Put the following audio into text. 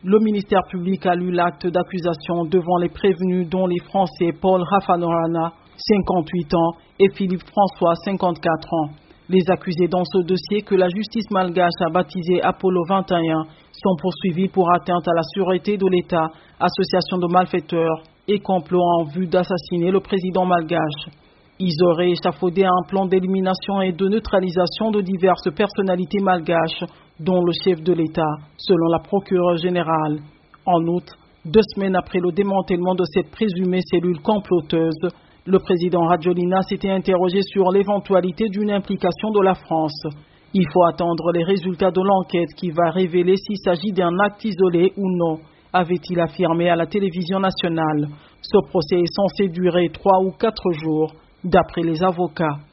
Le ministère public a lu l'acte d'accusation devant les prévenus dont les Français Paul Rafanorana, 58 ans, et Philippe François, 54 ans. Les accusés dans ce dossier que la justice malgache a baptisé Apollo 21 sont poursuivis pour atteinte à la sûreté de l'État, association de malfaiteurs et complot en vue d'assassiner le président malgache. Ils auraient échafaudé un plan d'élimination et de neutralisation de diverses personnalités malgaches, dont le chef de l'État, selon la procureure générale. En outre, 2 semaines après le démantèlement de cette présumée cellule comploteuse, le président Rajoelina s'était interrogé sur l'éventualité d'une implication de la France. Il faut attendre les résultats de l'enquête qui va révéler s'il s'agit d'un acte isolé ou non, avait-il affirmé à la télévision nationale. Ce procès est censé durer 3 ou 4 jours, d'après les avocats.